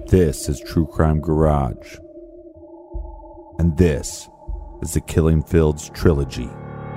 This is True Crime Garage. And this is the Killing Fields Trilogy.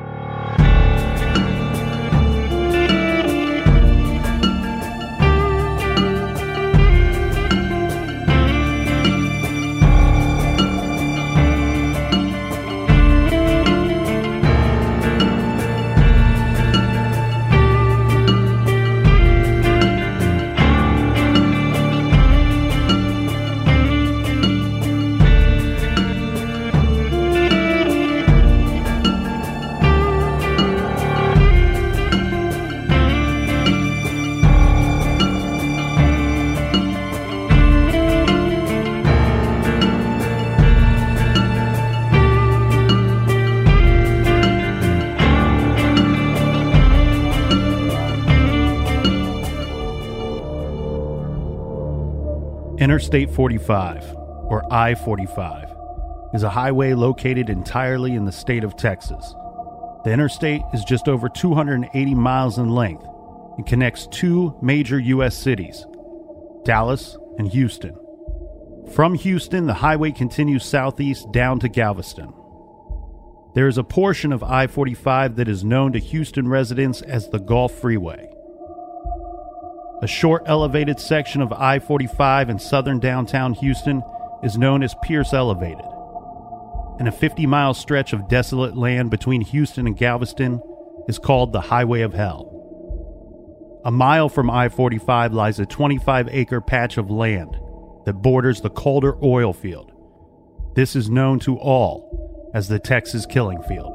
Interstate 45, or I-45, is a highway located entirely in the state of Texas. The interstate is just over 280 miles in length and connects two major U.S. cities, Dallas and Houston. From Houston, the highway continues southeast down to Galveston. There is a portion of I-45 that is known to Houston residents as the Gulf Freeway. A short elevated section of I-45 in southern downtown Houston is known as Pierce Elevated, and a 50-mile stretch of desolate land between Houston and Galveston is called the Highway of Hell. A mile from I-45 lies a 25-acre patch of land that borders the Calder oil field. This is known to all as the Texas Killing Field.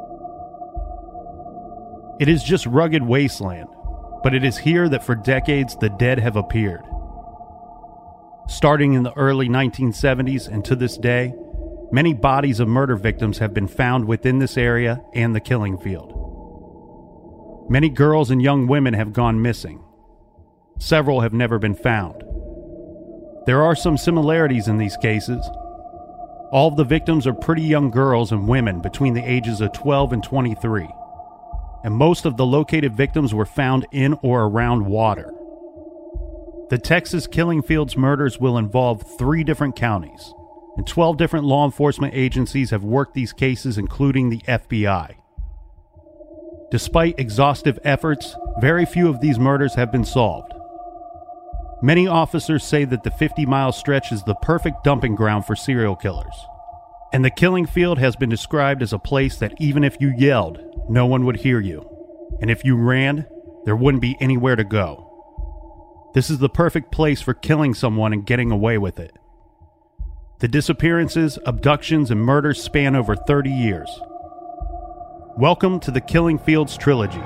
It is just rugged wasteland, but it is here that for decades the dead have appeared. Starting in the early 1970s and to this day, many bodies of murder victims have been found within this area and the killing field. Many girls and young women have gone missing. Several have never been found. There are some similarities in these cases. All of the victims are pretty young girls and women between the ages of 12 and 23. And most of the located victims were found in or around water. The Texas Killing Fields murders will involve 3 different counties, and 12 different law enforcement agencies have worked these cases, including the FBI. Despite exhaustive efforts, very few of these murders have been solved. Many officers say that the 50-mile stretch is the perfect dumping ground for serial killers. And the killing field has been described as a place that even if you yelled, no one would hear you. And if you ran, there wouldn't be anywhere to go. This is the perfect place for killing someone and getting away with it. The disappearances, abductions, and murders span over 30 years. Welcome to the Killing Fields Trilogy.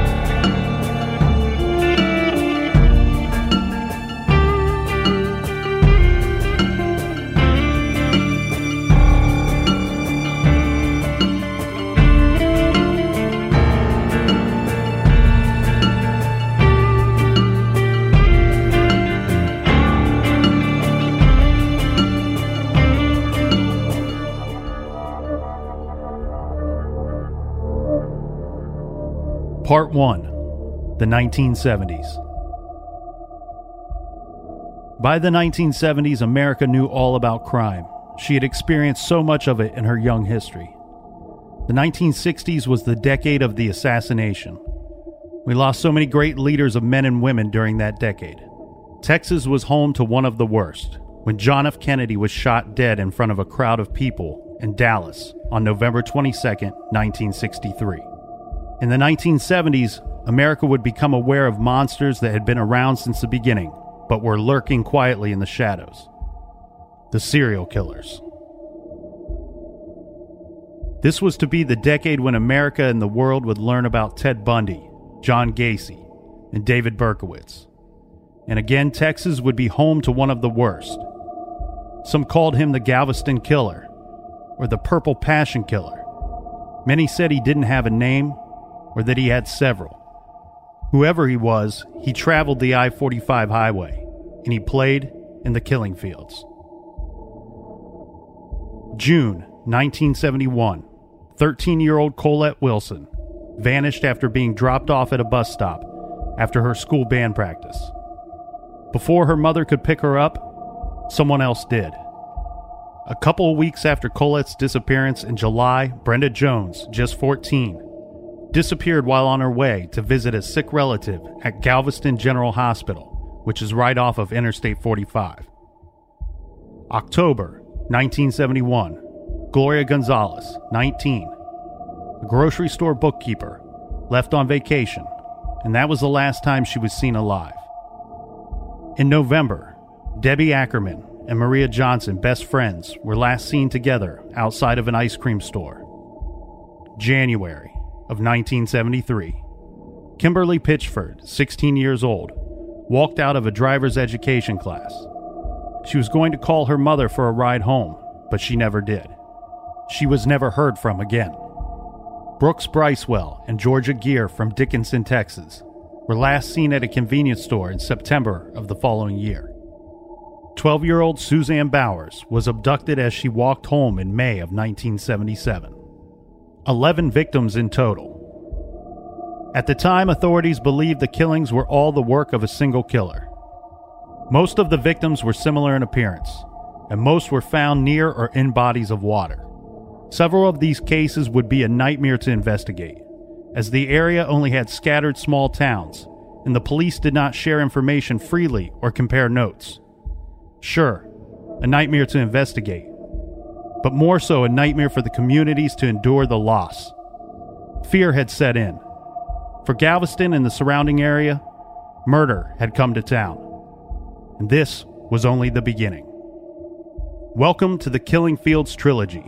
Part 1. The 1970s. By the 1970s, America knew all about crime. She had experienced so much of it in her young history. The 1960s was the decade of the assassination. We lost so many great leaders of men and women during that decade. Texas was home to one of the worst, when John F. Kennedy was shot dead in front of a crowd of people in Dallas on November 22, 1963. In the 1970s, America would become aware of monsters that had been around since the beginning, but were lurking quietly in the shadows. The serial killers. This was to be the decade when America and the world would learn about Ted Bundy, John Gacy, and David Berkowitz. And again, Texas would be home to one of the worst. Some called him the Galveston Killer, or the Purple Passion Killer. Many said he didn't have a name, or that he had several. Whoever he was, he traveled the I-45 highway, and he played in the killing fields. June 1971, 13-year-old Colette Wilson vanished after being dropped off at a bus stop after her school band practice. Before her mother could pick her up, Someone else did. A couple of weeks after Colette's disappearance in July, Brenda Jones, just 14, disappeared while on her way to visit a sick relative at Galveston General Hospital, which is right off of Interstate 45. October 1971, Gloria Gonzalez, 19, a grocery store bookkeeper, left on vacation, and that was the last time she was seen alive. In November, Debbie Ackerman and Maria Johnson, best friends, were last seen together outside of an ice cream store. January of 1973, Kimberly Pitchford, 16 years old, walked out of a driver's education class. She was going to call her mother for a ride home, but she never did. She was never heard from again. Brooks Bricewell and Georgia Gear from Dickinson, Texas, were last seen at a convenience store in September of the following year. 12-year-old Suzanne Bowers was abducted as she walked home in May of 1977. 11 victims in total. At the time, authorities believed the killings were all the work of a single killer. Most of the victims were similar in appearance, and most were found near or in bodies of water. Several of these cases would be a nightmare to investigate, as the area only had scattered small towns, and the police did not share information freely or compare notes. Sure, a nightmare to investigate, but more so a nightmare for the communities to endure the loss. Fear had set in. For Galveston and the surrounding area, murder had come to town. And this was only the beginning. Welcome to the Killing Fields Trilogy.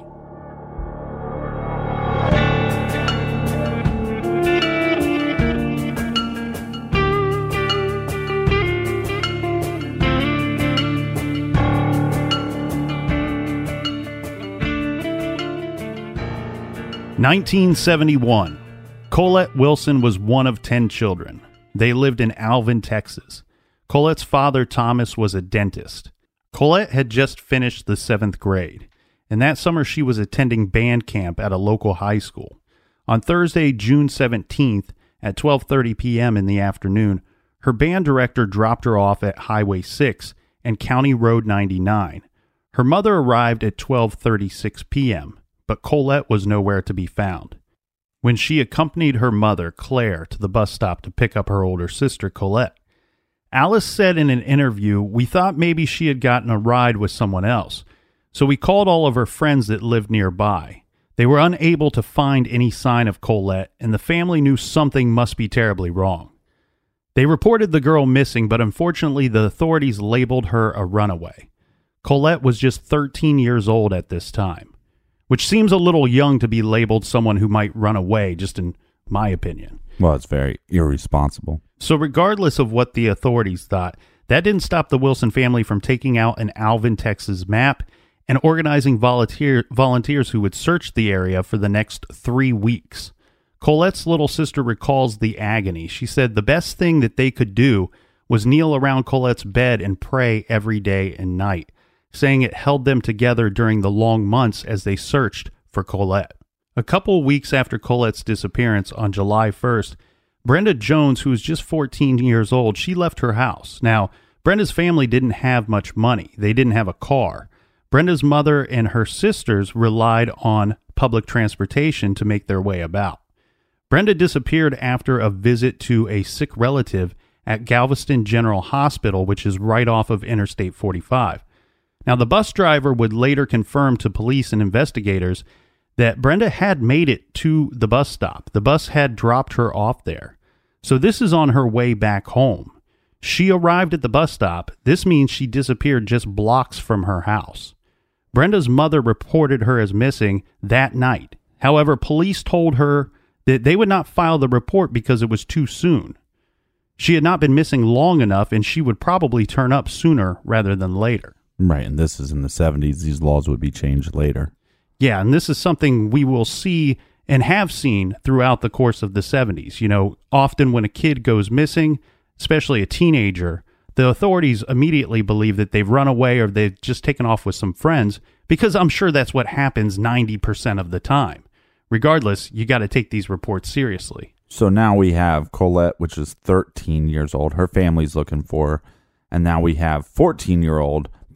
(1971). Colette Wilson was one of 10 children. They lived in Alvin, Texas. Colette's father, Thomas, was a dentist. Colette had just finished the 7th grade, and that summer she was attending band camp at a local high school. On Thursday, June 17th, at 12:30 p.m. in the afternoon, her band director dropped her off at Highway 6 and County Road 99. Her mother arrived at 12:36 p.m., but Colette was nowhere to be found. When she accompanied her mother, Claire, to the bus stop to pick up her older sister, Colette, Alice said in an interview, "We thought maybe she had gotten a ride with someone else, so we called all of her friends that lived nearby. They were unable to find any sign of Colette, and the family knew something must be terribly wrong. They reported the girl missing, but unfortunately the authorities labeled her a runaway. Colette was just 13 years old at this time, which seems a little young to be labeled someone who might run away, just in my opinion. Well, it's very irresponsible. So regardless of what the authorities thought, that didn't stop the Wilson family from taking out an Alvin, Texas map and organizing volunteers who would search the area for the next 3 weeks. Colette's little sister recalls the agony. She said the best thing that they could do was kneel around Colette's bed and pray every day and night, saying it held them together during the long months as they searched for Colette. A couple weeks after Colette's disappearance on July 1st, Brenda Jones, who was just 14 years old, she left her house. Now, Brenda's family didn't have much money. They didn't have a car. Brenda's mother and her sisters relied on public transportation to make their way about. Brenda disappeared after a visit to a sick relative at Galveston General Hospital, which is right off of Interstate 45. Now, the bus driver would later confirm to police and investigators that Brenda had made it to the bus stop. The bus had dropped her off there. So this is on her way back home. She arrived at the bus stop. This means she disappeared just blocks from her house. Brenda's mother reported her as missing that night. However, police told her that they would not file the report because it was too soon. She had not been missing long enough, and she would probably turn up sooner rather than later. Right, and this is in the 70s. These laws would be changed later. Yeah, and this is something we will see and have seen throughout the course of the 70s. You know, often when a kid goes missing, especially a teenager, the authorities immediately believe that they've run away or they've just taken off with some friends, because I'm sure that's what happens 90% of the time. Regardless, you got to take these reports seriously. So now we have Colette, which is 13 years old. Her family's looking for her. And now we have 14-year-old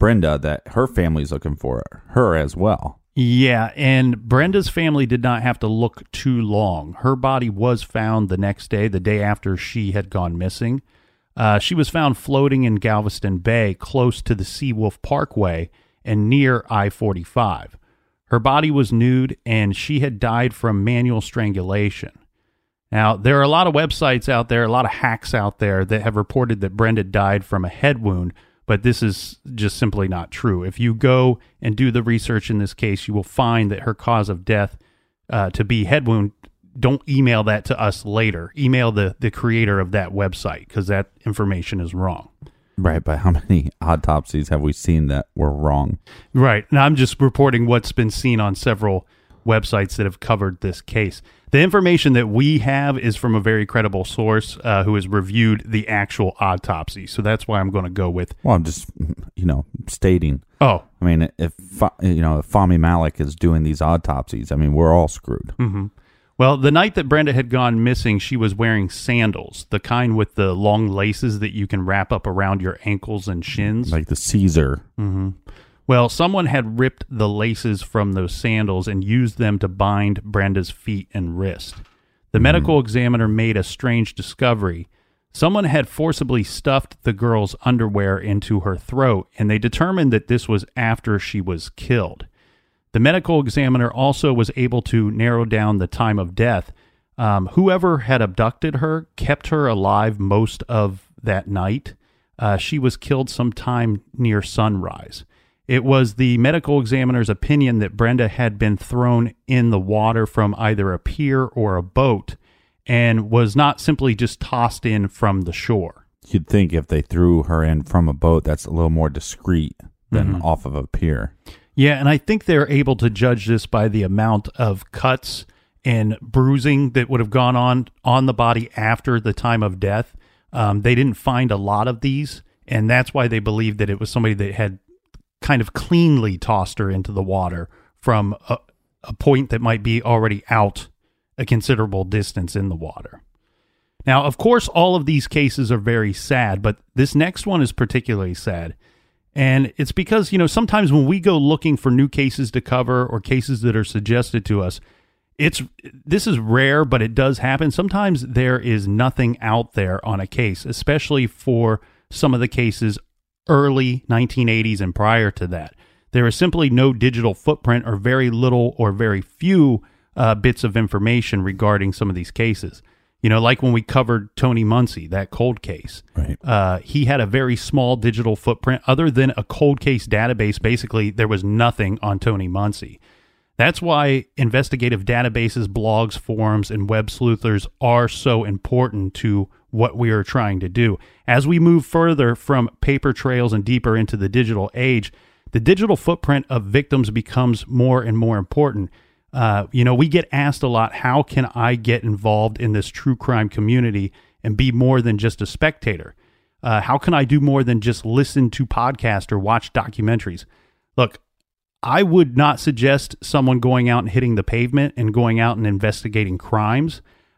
Brenda that her family's looking for her as well. Yeah, and Brenda's family did not have to look too long. Her body was found the next day, the day after she had gone missing. She was found floating in Galveston Bay, close to the Seawolf Parkway and near I-45. Her body was nude, and she had died from manual strangulation. Now, there are a lot of websites out there, a lot of hacks out there that have reported that Brenda died from a head wound, but this is just simply not true. If you go and do the research in this case, you will find that her cause of death to be head wound. Don't email that to us later. Email the creator of that website, because that information is wrong. Right, but how many autopsies have we seen that were wrong? Right, and I'm just reporting what's been seen on several websites that have covered this case. The information that we have is from a very credible source who has reviewed the actual autopsy. So that's why I'm going to go with. Well, I'm just, stating. Oh, I mean, if Fahmy Malak is doing these autopsies, I mean, we're all screwed. Mm-hmm. Well, the night that Brenda had gone missing, she was wearing sandals, the kind with the long laces that you can wrap up around your ankles and shins. Like the Caesar. Mm-hmm. Well, someone had ripped the laces from those sandals and used them to bind Brenda's feet and wrist. The medical examiner made a strange discovery. Someone had forcibly stuffed the girl's underwear into her throat, and they determined that this was after she was killed. The medical examiner also was able to narrow down the time of death. Whoever had abducted her kept her alive most of that night. She was killed sometime near sunrise. It was the medical examiner's opinion that Brenda had been thrown in the water from either a pier or a boat and was not simply just tossed in from the shore. You'd think if they threw her in from a boat, that's a little more discreet than off of a pier. Yeah, and I think they're able to judge this by the amount of cuts and bruising that would have gone on the body after the time of death. They didn't find a lot of these, and that's why they believe that it was somebody that had kind of cleanly tossed her into the water from a point that might be already out a considerable distance in the water. Now, of course, all of these cases are very sad, but this next one is particularly sad. And it's because, sometimes when we go looking for new cases to cover or cases that are suggested to us, this is rare, but it does happen. Sometimes there is nothing out there on a case, especially for some of the cases early 1980s and prior to that. There is simply no digital footprint or very little or very few bits of information regarding some of these cases. Like when we covered Tony Muncie, that cold case. Right. He had a very small digital footprint. Other than a cold case database, basically, there was nothing on Tony Muncie. That's why investigative databases, blogs, forums, and web sleuthers are so important to what we are trying to do. As we move further from paper trails and deeper into the digital age, the digital footprint of victims becomes more and more important. We get asked a lot, how can I get involved in this true crime community and be more than just a spectator? How can I do more than just listen to podcasts or watch documentaries? Look, I would not suggest someone going out and hitting the pavement and going out and investigating crimes.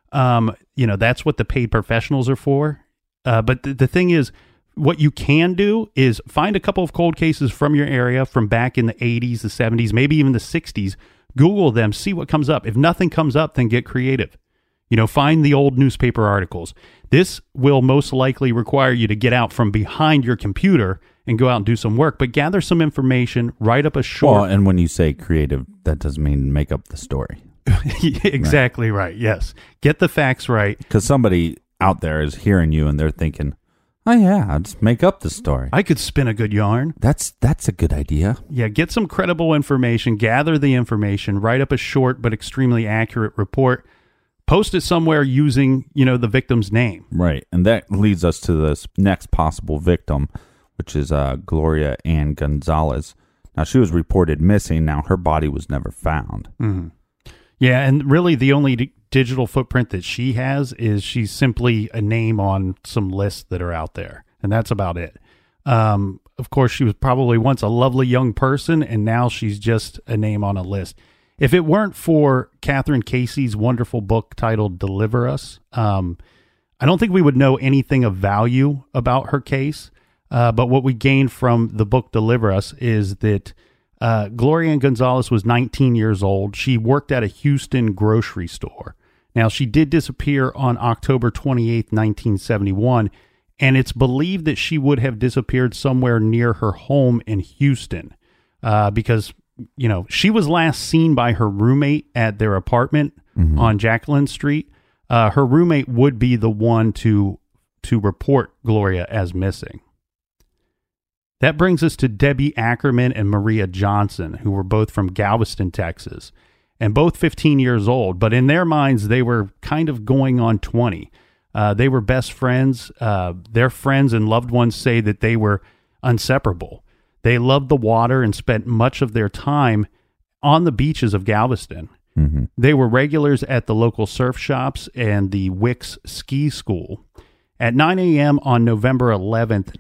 That's what the paid professionals are for. But the thing is, what you can do is find a couple of cold cases from your area from back in the 80s, the 70s, maybe even the 60s. Google them, see what comes up. If nothing comes up, then get creative. Find the old newspaper articles. This will most likely require you to get out from behind your computer and go out and do some work, but gather some information, write up a short. Well, and when you say creative, that doesn't mean make up the story. Exactly right. Yes. Get the facts right. Because somebody out there is hearing you and they're thinking, oh yeah, I'll just make up the story. I could spin a good yarn. That's a good idea. Yeah, get some credible information, gather the information, write up a short but extremely accurate report, post it somewhere using, the victim's name. Right, and that leads us to this next possible victim, which is Gloria Ann Gonzalez. Now, she was reported missing. Now, her body was never found. Mm-hmm. Yeah, and really the only digital footprint that she has is she's simply a name on some lists that are out there, and that's about it. Of course, she was probably once a lovely young person, and now she's just a name on a list. If it weren't for Catherine Casey's wonderful book titled Deliver Us, I don't think we would know anything of value about her case. But what we gained from the book Deliver Us is that Gloria Ann Gonzalez was 19 years old. She worked at a Houston grocery store. Now, she did disappear on October 28th, 1971, and it's believed that she would have disappeared somewhere near her home in Houston because, she was last seen by her roommate at their apartment on Jacqueline Street. Her roommate would be the one to report Gloria as missing. That brings us to Debbie Ackerman and Maria Johnson, who were both from Galveston, Texas, and both 15 years old. But in their minds, they were kind of going on 20. They were best friends. Their friends and loved ones say that they were inseparable. They loved the water and spent much of their time on the beaches of Galveston. Mm-hmm. They were regulars at the local surf shops and the Wicks Ski School. At 9 a.m. on November 11th,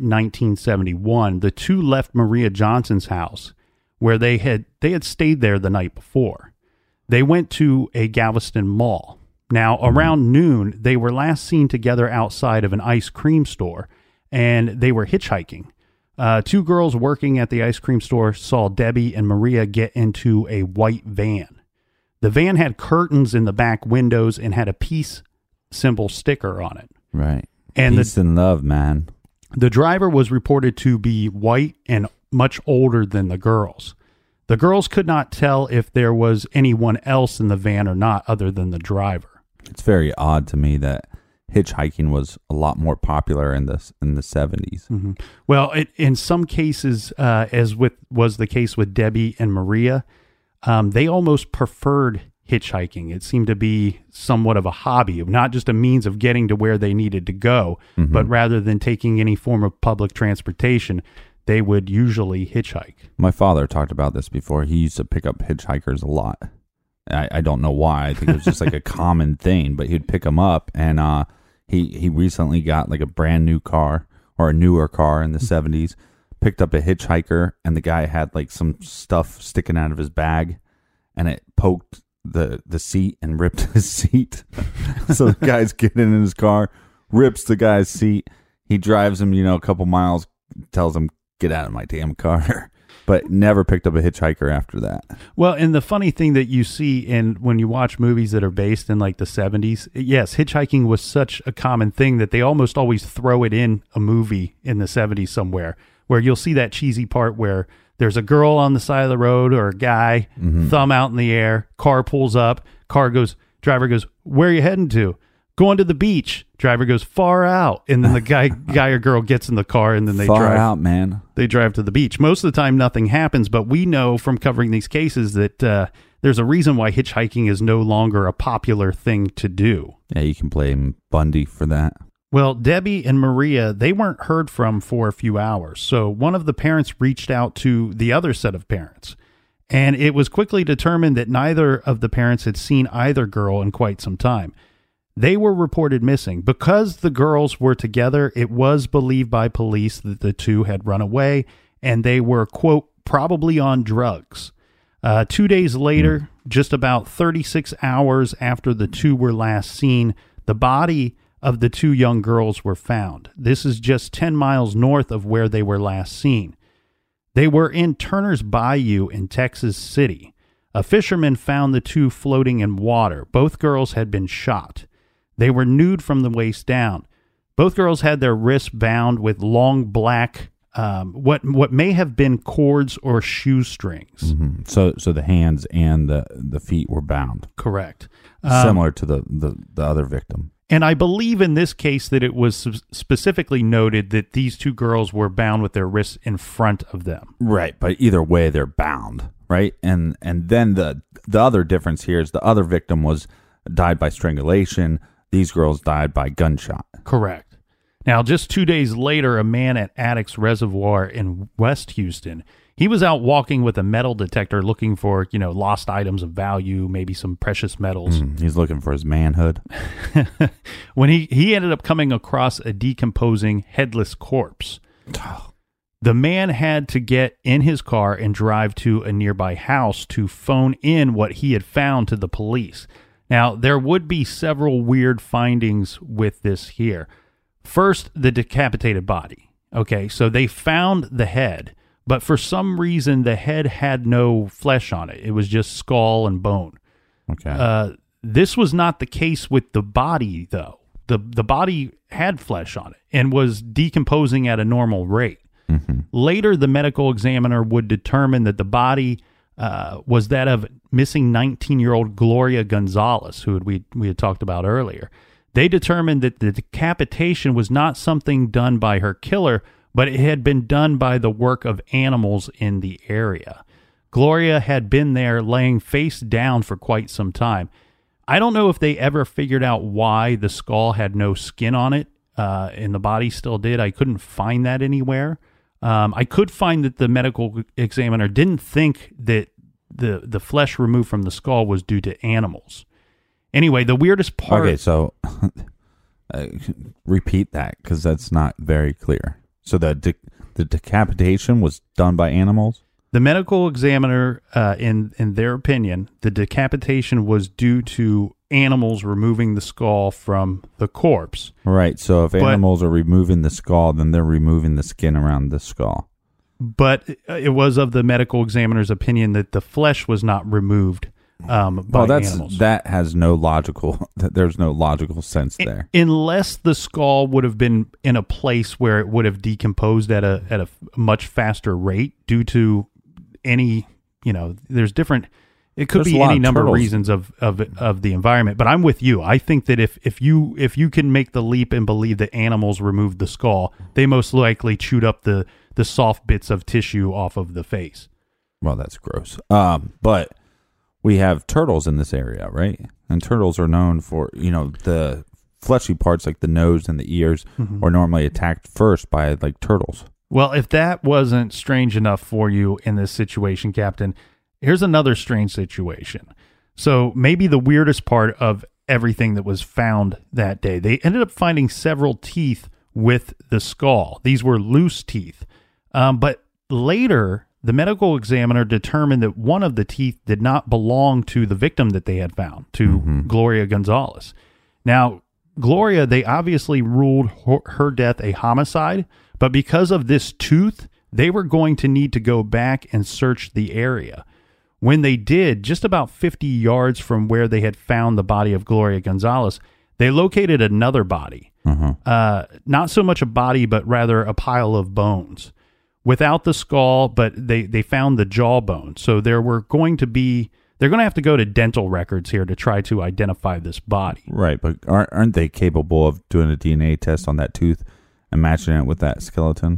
1971, the two left Maria Johnson's house, where they had stayed there the night before. They went to a Galveston mall. Now, around noon, they were last seen together outside of an ice cream store, and they were hitchhiking. Two girls working at the ice cream store saw Debbie and Maria get into a white van. The van had curtains in the back windows and had a peace symbol sticker on it. Right. And peace and love, man. The driver was reported to be white and much older than the girls. The girls could not tell if there was anyone else in the van or not other than the driver. It's very odd to me that hitchhiking was a lot more popular in the 70s. Mm-hmm. Well, in some cases, as was the case with Debbie and Maria, they almost preferred hitchhiking. It seemed to be somewhat of a hobby, not just a means of getting to where they needed to go, but rather than taking any form of public transportation, they would usually hitchhike. My father talked about this before. He used to pick up hitchhikers a lot. I don't know why. I think it was just like a common thing, but he'd pick them up, and he recently got like a brand new car or a newer car in the 70s, picked up a hitchhiker, and the guy had like some stuff sticking out of his bag, and it poked the seat and ripped his seat. So the guy's getting in his car, rips the guy's seat. He drives him, a couple miles, tells him, "Get out of my damn car." But never picked up a hitchhiker after that. Well, and the funny thing that you see when you watch movies that are based in like the 70s, yes, hitchhiking was such a common thing that they almost always throw it in a movie in the 70s somewhere, where you'll see that cheesy part where there's a girl on the side of the road or a guy, thumb out in the air, car pulls up, driver goes, "Where are you heading to?" "Going to the beach." Driver goes, "Far out." And then the guy or girl gets in the car and then they Far out, man. They drive to the beach. Most of the time nothing happens, but we know from covering these cases that there's a reason why hitchhiking is no longer a popular thing to do. Yeah, you can blame Bundy for that. Well, Debbie and Maria, they weren't heard from for a few hours. So one of the parents reached out to the other set of parents. And it was quickly determined that neither of the parents had seen either girl in quite some time. They were reported missing. Because the girls were together, it was believed by police that the two had run away, and they were, quote, probably on drugs. 2 days later, just about 36 hours after the two were last seen, the body of the two young girls were found. This is just 10 miles north of where they were last seen. They were in Turner's Bayou in Texas City. A fisherman found the two floating in water. Both girls had been shot. They were nude from the waist down. Both girls had their wrists bound with long black, what may have been cords or shoestrings. Mm-hmm. So the hands and the feet were bound. Correct. Similar to the other victim. And I believe in this case that it was specifically noted that these two girls were bound with their wrists in front of them. Right, but either way, they're bound, right? And then the other difference here is the other victim died by strangulation. These girls died by gunshot. Correct. Now, just 2 days later, a man at Addicks Reservoir in West Houston, he was out walking with a metal detector looking for, lost items of value, maybe some precious metals. He's looking for his manhood. When he ended up coming across a decomposing headless corpse. The man had to get in his car and drive to a nearby house to phone in what he had found to the police. Now, there would be several weird findings with this here. First, the decapitated body. Okay, so they found the head, but for some reason the head had no flesh on it. It was just skull and bone. Okay. This was not the case with the body, though. The body had flesh on it and was decomposing at a normal rate. Mm-hmm. Later, the medical examiner would determine that the body was that of missing 19-year-old Gloria Gonzalez, who we had talked about earlier. They determined that the decapitation was not something done by her killer, but it had been done by the work of animals in the area. Gloria had been there laying face down for quite some time. I don't know if they ever figured out why the skull had no skin on it, and the body still did. I couldn't find that anywhere. I could find that the medical examiner didn't think that the flesh removed from the skull was due to animals. Anyway, the weirdest part... Okay, so repeat that, because that's not very clear. So the decapitation was done by animals? The medical examiner, in their opinion, the decapitation was due to animals removing the skull from the corpse. Right, so if animals are removing the skull, then they're removing the skin around the skull. But it was of the medical examiner's opinion that the flesh was not removed by animals. That has no logical, there's no logical sense there. Unless the skull would have been in a place where it would have decomposed at a much faster rate due to any, there's different, it could be any number of reasons of the environment. But I'm with you. I think that if you can make the leap and believe that animals removed the skull, they most likely chewed up the soft bits of tissue off of the face. Well, that's gross. But we have turtles in this area, right? And turtles are known for, the fleshy parts like the nose and the ears are normally attacked first by like turtles. Well, if that wasn't strange enough for you in this situation, Captain, here's another strange situation. So maybe the weirdest part of everything that was found that day, they ended up finding several teeth with the skull. These were loose teeth. But later, the medical examiner determined that one of the teeth did not belong to the victim that they had found, to Gloria Gonzalez. Now, Gloria, they obviously ruled her death a homicide, but because of this tooth, they were going to need to go back and search the area. When they did, just about 50 yards from where they had found the body of Gloria Gonzalez, they located another body. Not so much a body, but rather a pile of bones. Without the skull, but they found the jawbone. So they're going to have to go to dental records here to try to identify this body. Right, but aren't they capable of doing a DNA test on that tooth and matching it with that skeleton?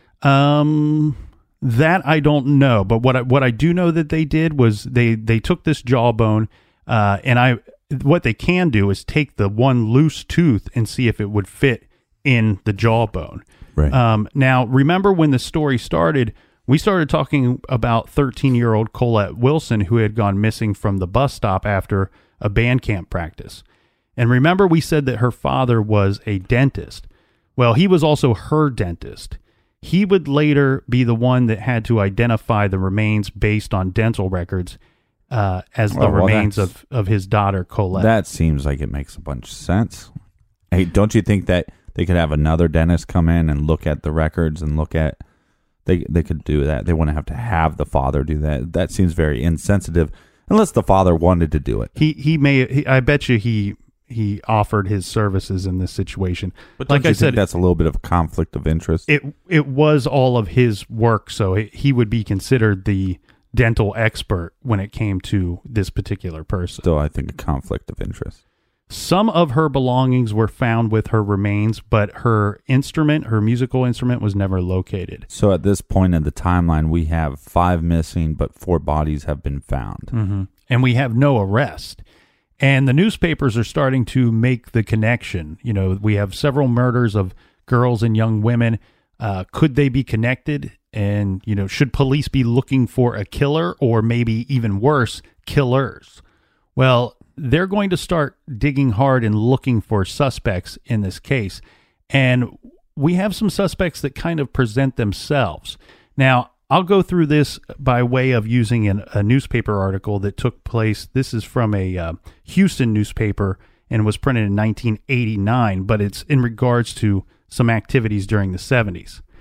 That I don't know, but what I do know that they did was they took this jawbone, and what they can do is take the one loose tooth and see if it would fit in the jawbone. Right. Now, remember when the story started, we started talking about 13-year-old Colette Wilson, who had gone missing from the bus stop after a band camp practice. And remember we said that her father was a dentist. Well, he was also her dentist. He would later be the one that had to identify the remains based on dental records as the remains of his daughter, Colette. That seems like it makes a bunch of sense. Hey, don't you think that they could have another dentist come in and look at the records and look at... They could do that. They wouldn't have to have the father do that. That seems very insensitive, unless the father wanted to do it. I bet you he offered his services in this situation. But like I said, that's a little bit of a conflict of interest. It was all of his work, so he would be considered the dental expert when it came to this particular person. Still, I think a conflict of interest. Some of her belongings were found with her remains, but her musical instrument, was never located. So at this point in the timeline, we have 5 missing, but 4 bodies have been found. Mm-hmm. And we have no arrest. And the newspapers are starting to make the connection. We have several murders of girls and young women. Could they be connected? And, should police be looking for a killer, or maybe even worse, killers? Well, they're going to start digging hard and looking for suspects in this case. And we have some suspects that kind of present themselves. Now, I'll go through this by way of using a newspaper article that took place. This is from a Houston newspaper and was printed in 1989, but it's in regards to some activities during the 70s.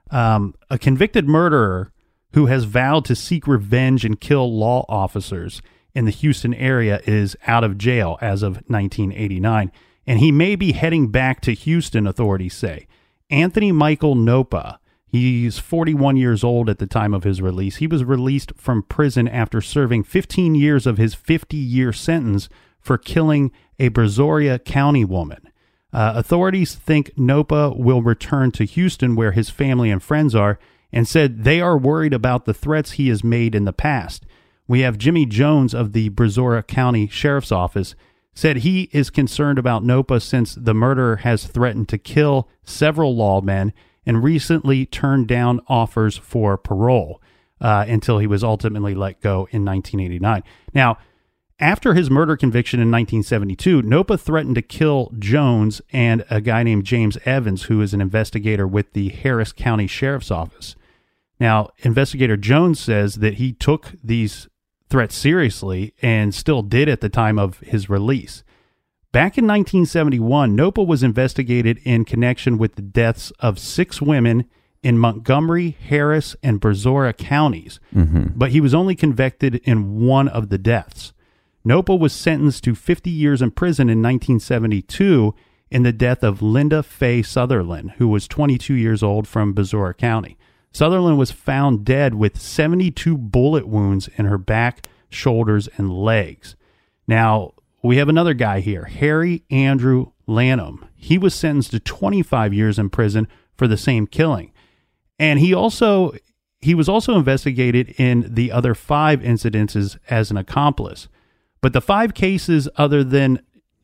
A convicted murderer who has vowed to seek revenge and kill law officers in the Houston area is out of jail as of 1989, and he may be heading back to Houston, authorities say. Anthony Michael Nopa, he's 41 years old at the time of his release. He was released from prison after serving 15 years of his 50-year sentence for killing a Brazoria County woman. Authorities think Nopa will return to Houston, where his family and friends are, and said they are worried about the threats he has made in the past. We have Jimmy Jones of the Brazoria County Sheriff's Office said he is concerned about Nopa since the murderer has threatened to kill several lawmen and recently turned down offers for parole until he was ultimately let go in 1989. Now, after his murder conviction in 1972, Nopa threatened to kill Jones and a guy named James Evans, who is an investigator with the Harris County Sheriff's Office. Now, investigator Jones says that he took these threats seriously and still did at the time of his release. Back in 1971, Nopa was investigated in connection with the deaths of 6 women in Montgomery, Harris, and Brazoria counties, but he was only convicted in one of the deaths. Nopa was sentenced to 50 years in prison in 1972 in the death of Linda Faye Sutherland, who was 22 years old from Brazoria County. Sutherland was found dead with 72 bullet wounds in her back, shoulders, and legs. Now, we have another guy here, Harry Andrew Lanham. He was sentenced to 25 years in prison for the same killing. And he was also investigated in the other 5 incidences as an accomplice. But the 5 cases against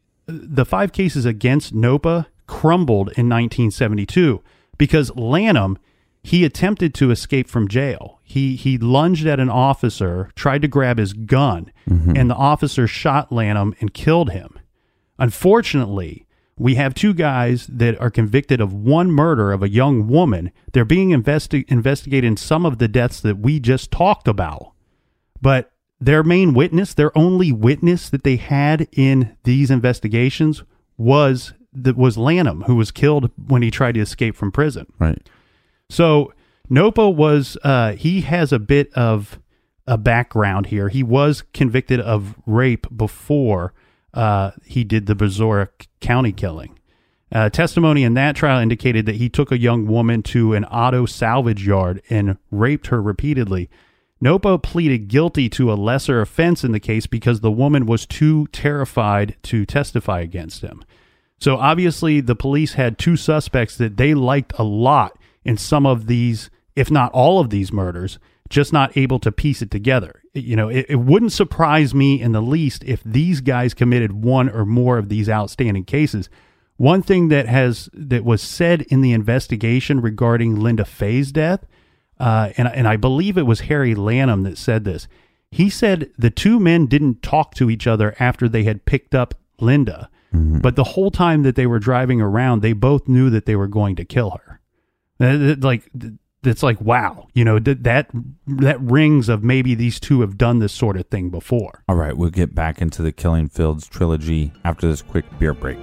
Nopa crumbled in 1972 because Lanham, he attempted to escape from jail. He lunged at an officer, tried to grab his gun, and the officer shot Lanham and killed him. Unfortunately, we have 2 guys that are convicted of one murder of a young woman. They're being investigated in some of the deaths that we just talked about. But their main witness, their only witness that they had in these investigations was Lanham, who was killed when he tried to escape from prison. Right. So Nopa he has a bit of a background here. He was convicted of rape before he did the Brazoria County killing. Testimony in that trial indicated that he took a young woman to an auto salvage yard and raped her repeatedly. Nopa pleaded guilty to a lesser offense in the case because the woman was too terrified to testify against him. So obviously the police had 2 suspects that they liked a lot in some of these, if not all of these murders, just not able to piece it together. It wouldn't surprise me in the least if these guys committed one or more of these outstanding cases. One thing that was said in the investigation regarding Linda Faye's death, and I believe it was Harry Lanham that said this. He said the 2 men didn't talk to each other after they had picked up Linda, but the whole time that they were driving around, they both knew that they were going to kill her. It's like, wow, that rings of maybe these 2 have done this sort of thing before. All right, we'll get back into the Killing Fields trilogy after this quick beer break.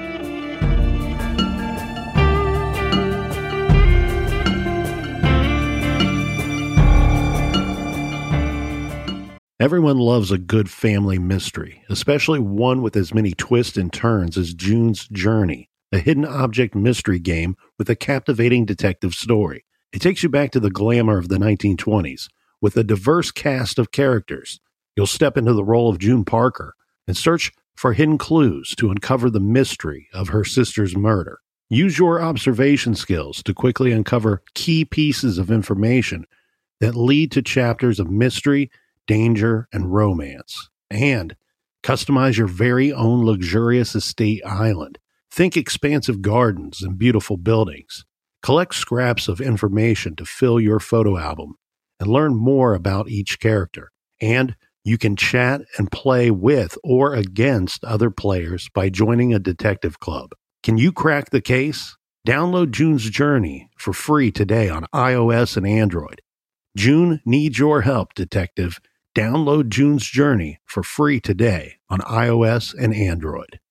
Everyone loves a good family mystery, especially one with as many twists and turns as June's Journey, a hidden object mystery game with a captivating detective story. It takes you back to the glamour of the 1920s with a diverse cast of characters. You'll step into the role of June Parker and search for hidden clues to uncover the mystery of her sister's murder. Use your observation skills to quickly uncover key pieces of information that lead to chapters of mystery, danger, and romance. And customize your very own luxurious estate island. Think expansive gardens and beautiful buildings. Collect scraps of information to fill your photo album and learn more about each character. And you can chat and play with or against other players by joining a detective club. Can you crack the case? Download June's Journey for free today on iOS and Android. June needs your help, detective. Download June's Journey for free today on iOS and Android.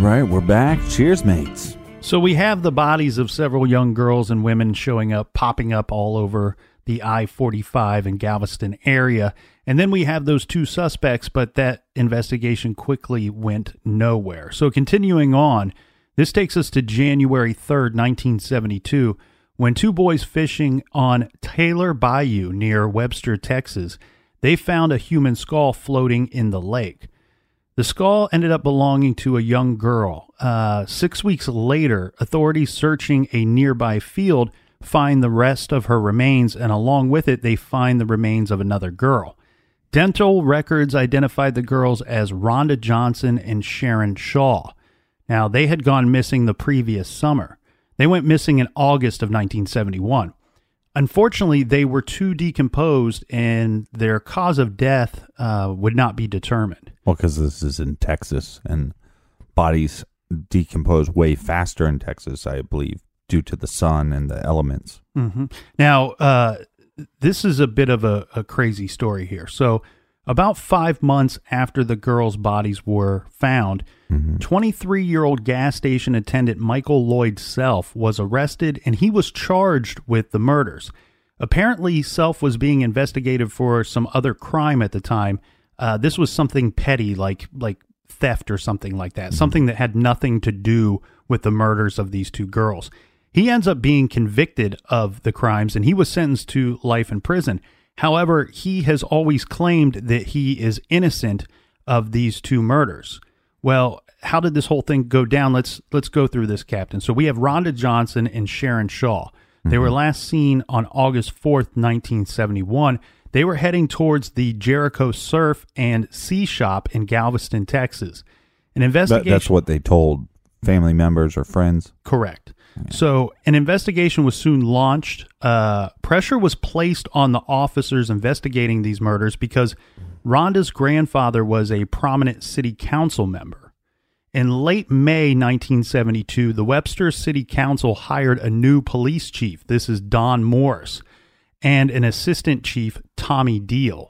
right, we're back. Cheers, mates. So we have the bodies of several young girls and women popping up all over the I-45 and Galveston area. And then we have those two suspects, but that investigation quickly went nowhere. So continuing on, this takes us to January 3rd, 1972, when two boys fishing on Taylor Bayou near Webster, Texas, they found a human skull floating in the lake. The skull ended up belonging to a young girl. 6 weeks later, authorities searching a nearby field find the rest of her remains, and along with it, they find the remains of another girl. Dental records identified the girls as Rhonda Johnson and Sharon Shaw. Now, they had gone missing the previous summer. They went missing in August of 1971. Unfortunately, they were too decomposed, and their cause of death would not be determined. Well, because this is in Texas, and bodies decompose way faster in Texas, I believe, due to the sun and the elements. Mm-hmm. Now, this is a bit of a crazy story here. So, about 5 months after the girls' bodies were found, 23-year-old gas station attendant Michael Lloyd Self was arrested, and he was charged with the murders. Apparently, Self was being investigated for some other crime at the time. This was something petty, like theft or something like that, something that had nothing to do with the murders of these two girls. He ends up being convicted of the crimes, and he was sentenced to life in prison. However, he has always claimed that he is innocent of these two murders. Well, how did this whole thing go down? Let's go through this, Captain. So we have Rhonda Johnson and Sharon Shaw. They were last seen on August 4th, 1971. They were heading towards the Jericho Surf and Sea Shop in Galveston, Texas. An investigation... That's what they told family members or friends? Correct. So an investigation was soon launched. Pressure was placed on the officers investigating these murders because Rhonda's grandfather was a prominent city council member. In late May 1972, the Webster City Council hired a new police chief. This is Don Morris, and an assistant chief, Tommy Deal.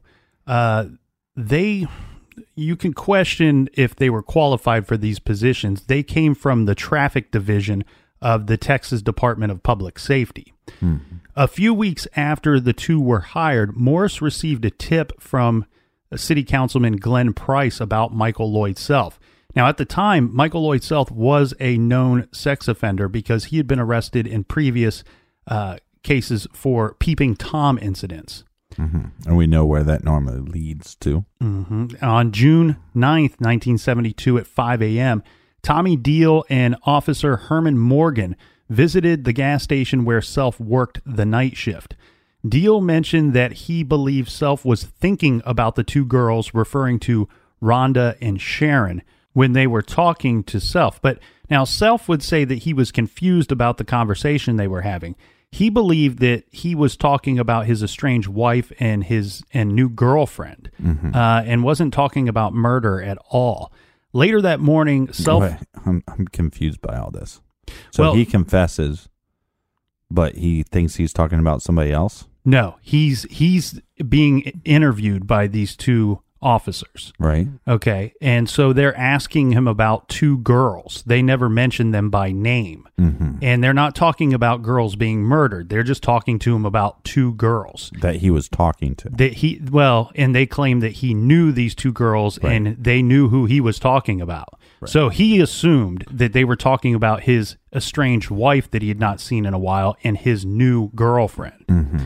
You can question if they were qualified for these positions. They came from the traffic division of the Texas Department of Public Safety. A few weeks after the two were hired, Morris received a tip from City Councilman Glenn Price about Michael Lloyd Self. Now, at the time, Michael Lloyd Self was a known sex offender because he had been arrested in previous cases for peeping Tom incidents. And we know where that normally leads to. On June 9th, 1972 at 5 a.m., Tommy Deal and Officer Herman Morgan visited the gas station where Self worked the night shift. Deal mentioned that he believed Self was thinking about the two girls, referring to Rhonda and Sharon, when they were talking to Self. But now Self would say that he was confused about the conversation they were having. He believed that he was talking about his estranged wife and his new girlfriend, and wasn't talking about murder at all. Later that morning, Self... Wait, I'm confused by all this. So he confesses, but he thinks he's talking about somebody else? No, he's being interviewed by these two officers. Right. Okay, and so they're asking him about two girls. They never mention them by name. And they're not talking about girls being murdered. They're just talking to him about two girls. That he was talking to. And they claim that he knew these two girls, right, and they knew who he was talking about. Right. So he assumed that they were talking about his estranged wife that he had not seen in a while and his new girlfriend.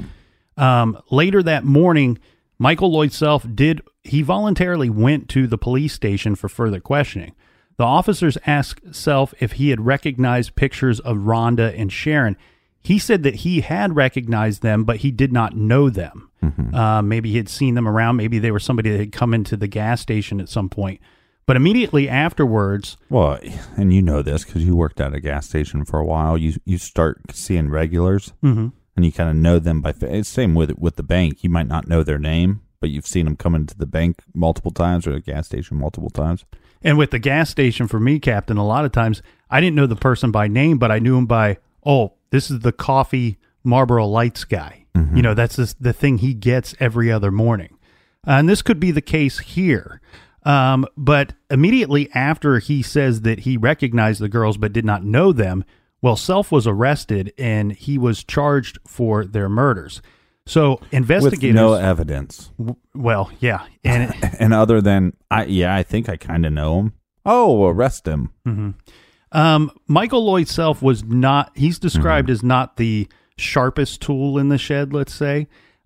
Later that morning, Michael Lloyd Self he voluntarily went to the police station for further questioning. The officers asked Self if he had recognized pictures of Rhonda and Sharon. He said that he had recognized them, but he did not know them. Maybe he had seen them around. Maybe they were somebody that had come into the gas station at some point. But immediately afterwards... Well, and you know this because you worked at a gas station for a while. You start seeing regulars, and you kind of know them by... It's same with the bank. You might not know their name, but you've seen them come into the bank multiple times or the gas station multiple times. And with the gas station, for me, Captain, a lot of times I didn't know the person by name, but I knew him by, this is the coffee Marlboro Lights guy. That's the thing he gets every other morning. And this could be the case here. But immediately after he says that he recognized the girls but did not know them, well, Self was arrested and he was charged for their murders. So investigators... With no evidence. Well, yeah. And, and other than, I think I kind of know him. Oh, arrest him. Mm-hmm. Michael Lloyd Self was not... He's described as not the sharpest tool in the shed, let's say.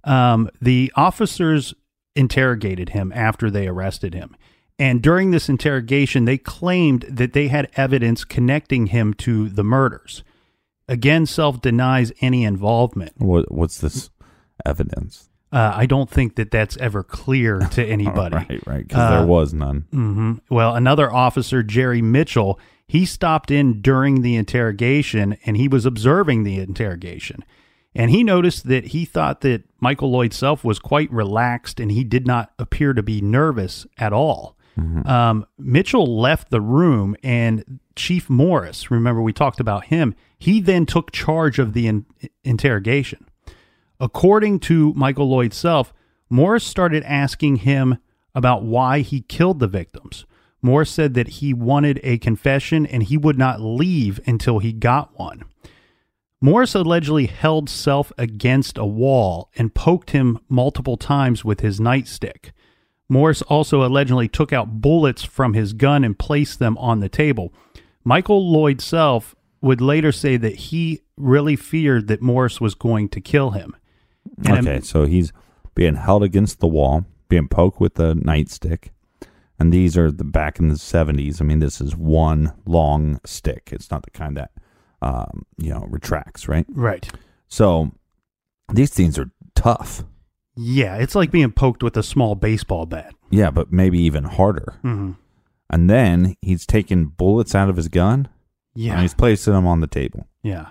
The officers interrogated him after they arrested him. And during this interrogation, they claimed that they had evidence connecting him to the murders. Again, Self denies any involvement. What's this evidence? I don't think that that's ever clear to anybody. Right, because there was none. Mm-hmm. Well, another officer, Jerry Mitchell, he stopped in during the interrogation, and he was observing the interrogation. And he noticed that he thought that Michael Lloyd Self was quite relaxed, and he did not appear to be nervous at all. Mm-hmm. Mitchell left the room, and Chief Morris, remember we talked about him, he then took charge of the interrogation. According to Michael Lloyd Self, Morris started asking him about why he killed the victims. Morris said that he wanted a confession and he would not leave until he got one. Morris allegedly held Self against a wall and poked him multiple times with his nightstick. Morris also allegedly took out bullets from his gun and placed them on the table. Michael Lloyd Self would later say that he really feared that Morris was going to kill him. And so he's being held against the wall, being poked with a nightstick. And these are back in the 70s. I mean, this is one long stick. It's not the kind that, retracts, right? Right. So these things are tough. Yeah, it's like being poked with a small baseball bat. Yeah, but maybe even harder. Mm-hmm. And then he's taking bullets out of his gun. Yeah. And he's placing them on the table. Yeah.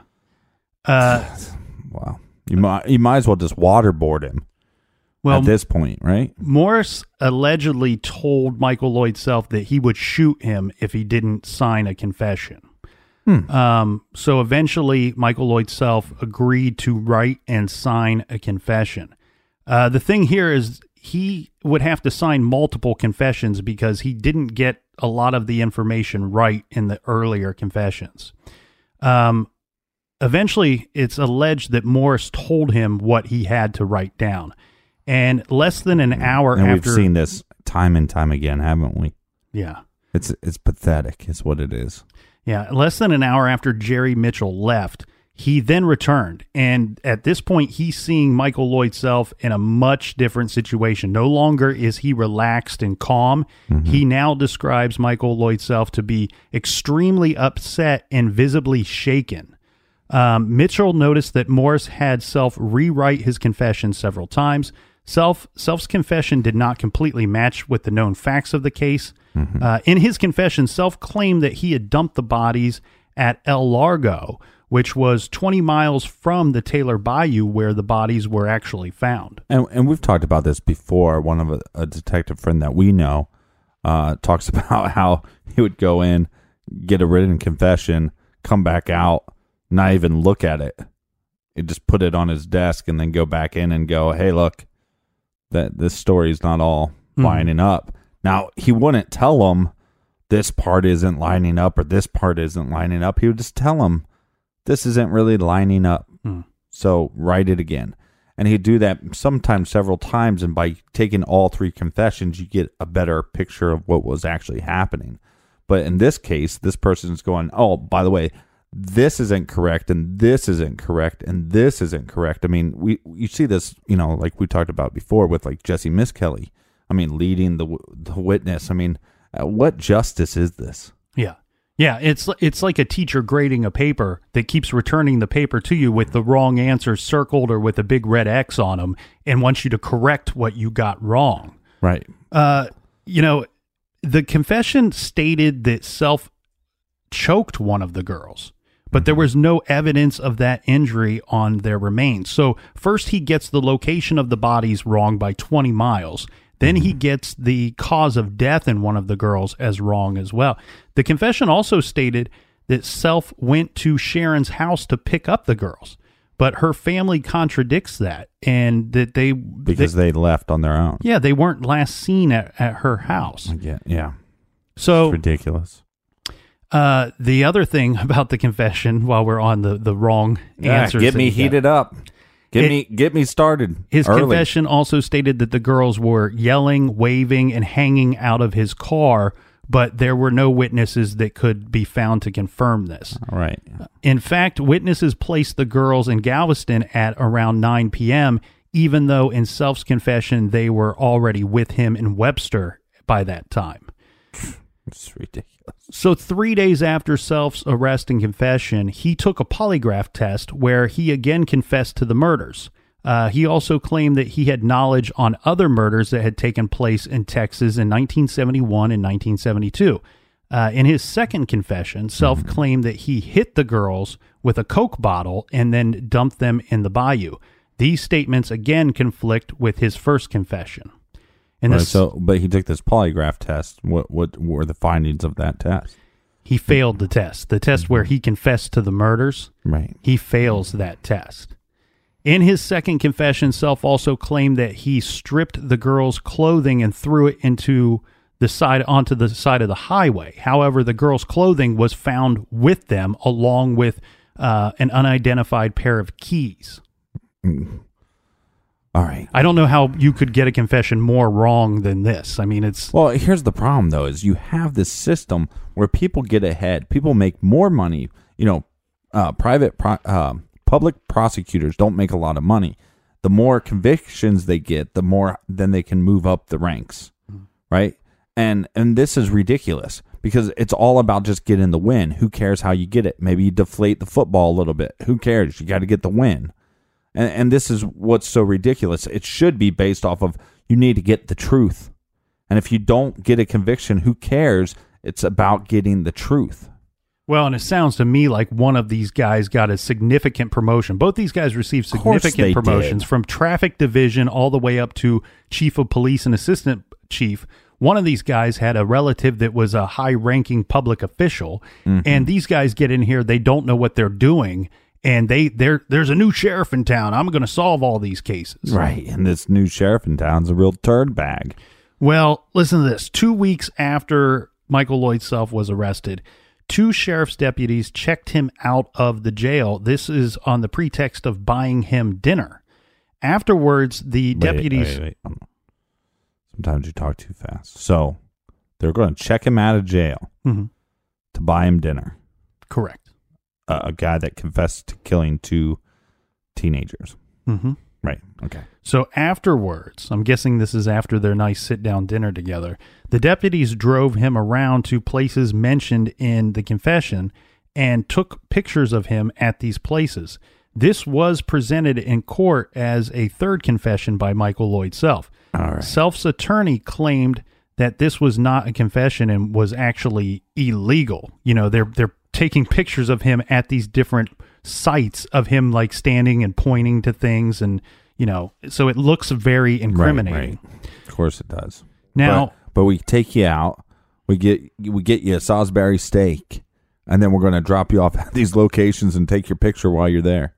Wow. You might as well just waterboard him at this point, right? Morris allegedly told Michael Lloyd Self that he would shoot him if he didn't sign a confession. So eventually, Michael Lloyd Self agreed to write and sign a confession. The thing here is he would have to sign multiple confessions because he didn't get a lot of the information right in the earlier confessions. Eventually, it's alleged that Morris told him what he had to write down. And less than an hour after... And we've seen this time and time again, haven't we? Yeah. It's pathetic, is what it is. Yeah, less than an hour after Jerry Mitchell left, he then returned. And at this point, he's seeing Michael Lloyd Self in a much different situation. No longer is he relaxed and calm. Mm-hmm. He now describes Michael Lloyd Self to be extremely upset and visibly shaken. Mitchell noticed that Morris had Self rewrite his confession several times. Self's confession did not completely match with the known facts of the case. Mm-hmm. In his confession, Self claimed that he had dumped the bodies at El Largo, which was 20 miles from the Taylor Bayou where the bodies were actually found. And we've talked about this before. One of a detective friend that we know talks about how he would go in, get a written confession, come back out, not even look at it. He'd just put it on his desk and then go back in and go, hey, look, that this story is not all lining up. Now, he wouldn't tell them this part isn't lining up or this part isn't lining up. He would just tell them this isn't really lining up. So write it again. And he'd do that sometimes several times. And by taking all three confessions, you get a better picture of what was actually happening. But in this case, this person's going, oh, by the way, this isn't correct, and this isn't correct, and this isn't correct. I mean, you see this, like we talked about before with like Jesse Miskelly. I mean, leading the witness. I mean, what justice is this? Yeah. Yeah, it's like a teacher grading a paper that keeps returning the paper to you with the wrong answers circled or with a big red X on them and wants you to correct what you got wrong. Right. The confession stated that Self choked one of the girls, but there was no evidence of that injury on their remains. So first he gets the location of the bodies wrong by 20 miles. Then he gets the cause of death in one of the girls as wrong as well. The confession also stated that Self went to Sharon's house to pick up the girls, But her family contradicts that, and that because they left on their own. Yeah, they weren't last seen at her house. Yeah. So it's ridiculous. The other thing about the confession, while we're on the wrong answers, get me heated up. Get me started. His early. confession also stated that the girls were yelling, waving, and hanging out of his car, but there were no witnesses that could be found to confirm this. All right. In fact, witnesses placed the girls in Galveston at around 9 p.m., even though in Self's confession they were already with him in Webster by that time. It's ridiculous. So 3 days after Self's arrest and confession, he took a polygraph test where he again confessed to the murders. He also claimed that he had knowledge on other murders that had taken place in Texas in 1971 and 1972. In his second confession, Self claimed that he hit the girls with a Coke bottle and then dumped them in the bayou. These statements again conflict with his first confession. And but he took this polygraph test. What were the findings of that test? He failed the test. The test where he confessed to the murders. Right. He fails that test. In his second confession, Self also claimed that he stripped the girls' clothing and threw it onto the side of the highway. However, the girls' clothing was found with them along with an unidentified pair of keys. All right. I don't know how you could get a confession more wrong than this. I mean, it's... Well, here's the problem, though, is you have this system where people get ahead. People make more money. Public prosecutors don't make a lot of money. The more convictions they get, the more then they can move up the ranks, right? And this is ridiculous because it's all about just getting the win. Who cares how you get it? Maybe you deflate the football a little bit. Who cares? You got to get the win. And this is what's so ridiculous. It should be based off of you need to get the truth. And if you don't get a conviction, who cares? It's about getting the truth. Well, and it sounds to me like one of these guys got a significant promotion. Both these guys received significant promotions from traffic division all the way up to chief of police and assistant chief. One of these guys had a relative that was a high-ranking public official, and these guys get in here, they don't know what they're doing. And there's a new sheriff in town. I'm going to solve all these cases. Right. And this new sheriff in town's a real turd bag. Well, listen to this. 2 weeks after Michael Lloyd Self was arrested, 2 sheriff's deputies checked him out of the jail. This is on the pretext of buying him dinner. Afterwards, the deputies... Wait. Sometimes you talk too fast. So they're going to check him out of jail to buy him dinner. Correct. A guy that confessed to killing 2 teenagers. Right. Okay. So afterwards, I'm guessing this is after their nice sit-down dinner together, the deputies drove him around to places mentioned in the confession and took pictures of him at these places. This was presented in court as a third confession by Michael Lloyd Self. All right. Self's attorney claimed that this was not a confession and was actually illegal. You know, they're taking pictures of him at these different sites of him like standing and pointing to things, and so it looks very incriminating. Right. Of course it does. Now, but we take you out, we get you a Salisbury steak, and then we're going to drop you off at these locations and take your picture while you're there.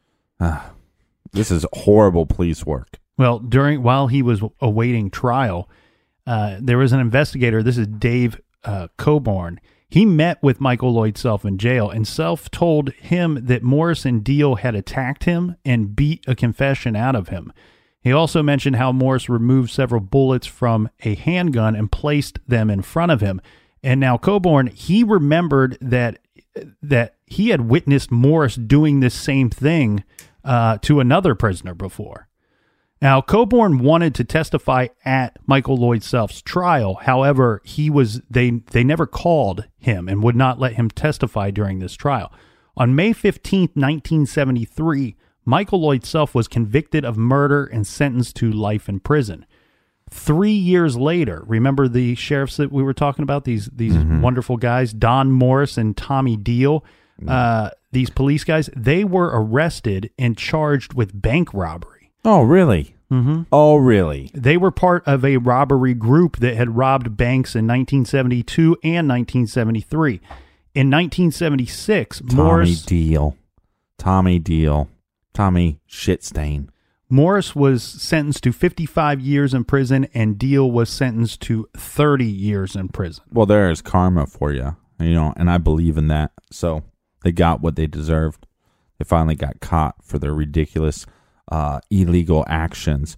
This is horrible police work. Well, while he was awaiting trial, there was an investigator. This is Dave Coburn. He met with Michael Lloyd Self in jail, and Self told him that Morris and Deal had attacked him and beat a confession out of him. He also mentioned how Morris removed several bullets from a handgun and placed them in front of him. And now Coburn, he remembered that he had witnessed Morris doing this same thing to another prisoner before. Now, Coburn wanted to testify at Michael Lloyd Self's trial. However, they never called him and would not let him testify during this trial. On May 15th, 1973, Michael Lloyd Self was convicted of murder and sentenced to life in prison. 3 years later, remember the sheriffs that we were talking about, these wonderful guys, Don Morris and Tommy Deal, these police guys, they were arrested and charged with bank robbery. Oh, really? Mm-hmm. Oh, really? They were part of a robbery group that had robbed banks in 1972 and 1973. In 1976, Tommy Deal. Tommy Shitstain. Morris was sentenced to 55 years in prison, and Deal was sentenced to 30 years in prison. Well, there is karma for you, and I believe in that. So they got what they deserved. They finally got caught for their ridiculous, illegal actions.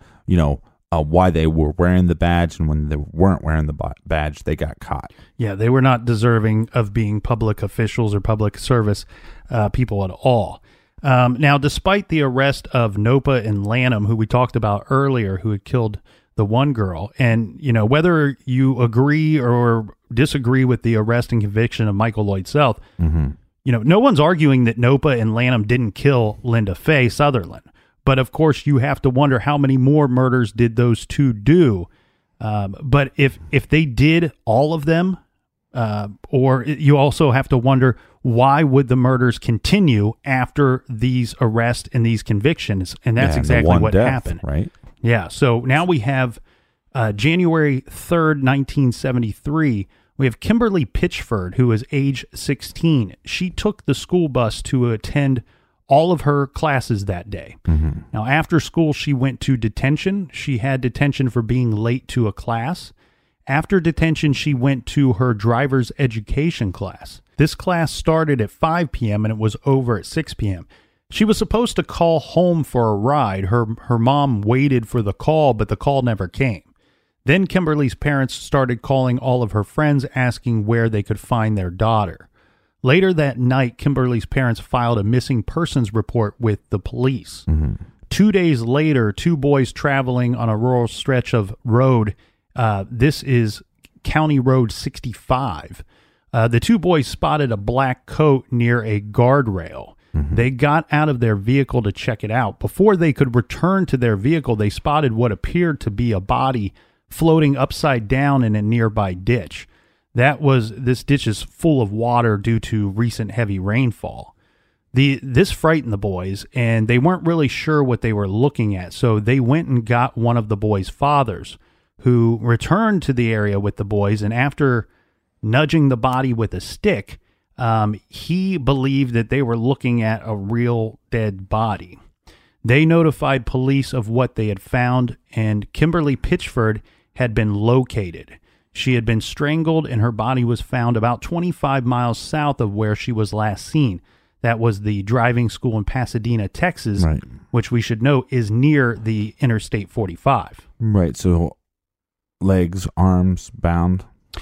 Why they were wearing the badge, and when they weren't wearing the badge, they got caught. Yeah, they were not deserving of being public officials or public service people at all. Now, despite the arrest of Nopa and Lanham, who we talked about earlier, who had killed the one girl, and whether you agree or disagree with the arrest and conviction of Michael Lloyd Self, no one's arguing that Nopa and Lanham didn't kill Linda Faye Sutherland. But of course, you have to wonder how many more murders did those two do. But if they did all of them, or you also have to wonder, why would the murders continue after these arrests and these convictions? And that's exactly what happened. Right? Yeah. So now we have January 3rd, 1973. We have Kimberly Pitchford, who is age 16. She took the school bus to attend all of her classes that day. Now, after school, she went to detention. She had detention for being late to a class. After detention, she went to her driver's education class. This class started at 5 p.m. and it was over at 6 p.m. She was supposed to call home for a ride. Her mom waited for the call, but the call never came. Then Kimberly's parents started calling all of her friends asking where they could find their daughter. Later that night, Kimberly's parents filed a missing persons report with the police. 2 days later, two boys traveling on a rural stretch of road, this is County Road 65. The two boys spotted a black coat near a guardrail. They got out of their vehicle to check it out. Before they could return to their vehicle, they spotted what appeared to be a body floating upside down in a nearby ditch. This ditch is full of water due to recent heavy rainfall. This frightened the boys, and they weren't really sure what they were looking at, so they went and got one of the boys' fathers, who returned to the area with the boys, and after nudging the body with a stick, he believed that they were looking at a real dead body. They notified police of what they had found, and Kimberly Pitchford had been located. She had been strangled, and her body was found about 25 miles south of where she was last seen. That was the driving school in Pasadena, Texas, Right. which we should note is near the Interstate 45. Right. So legs, arms bound.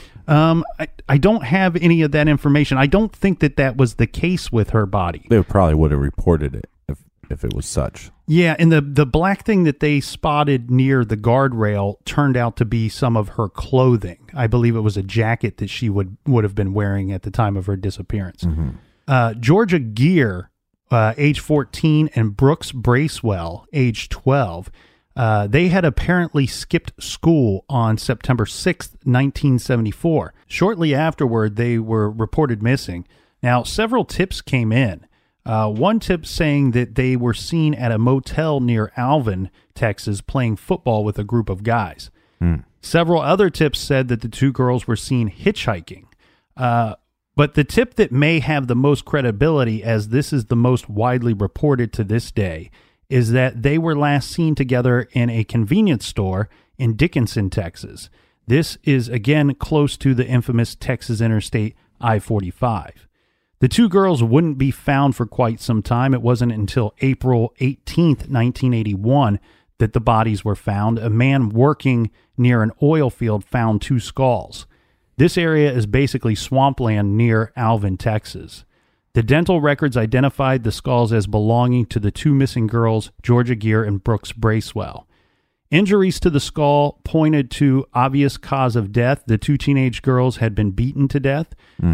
I don't have any of that information. I don't think that was the case with her body. They probably would have reported it if it was such. Yeah, and the black thing that they spotted near the guardrail turned out to be some of her clothing. I believe it was a jacket that she would have been wearing at the time of her disappearance. Georgia Gear, age 14, and Brooks Bracewell, age 12, they had apparently skipped school on September 6th, 1974. Shortly afterward, they were reported missing. Now, several tips came in. One tip saying that they were seen at a motel near Alvin, Texas, playing football with a group of guys. Several other tips said that the two girls were seen hitchhiking. But the tip that may have the most credibility, as this is the most widely reported to this day, is that they were last seen together in a convenience store in Dickinson, Texas. This is, again, close to the infamous Texas Interstate I-45. The two girls wouldn't be found for quite some time. It wasn't until April 18th, 1981, that the bodies were found. A man working near an oil field found two skulls. This area is basically swampland near Alvin, Texas. The dental records identified the skulls as belonging to the two missing girls, Georgia Gear and Brooks Bracewell. Injuries to the skull pointed to obvious cause of death. The two teenage girls had been beaten to death.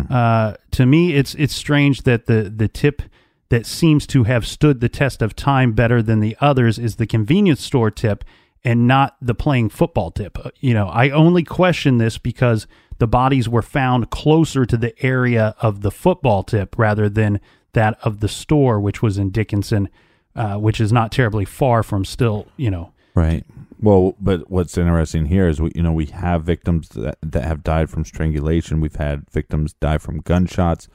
To me, it's strange that the tip that seems to have stood the test of time better than the others is the convenience store tip and not the playing football tip. I only question this because the bodies were found closer to the area of the football tip rather than that of the store, which was in Dickinson, which is not terribly far from still, Right. Well, but what's interesting here is we have victims that have died from strangulation. We've had victims die from gunshots.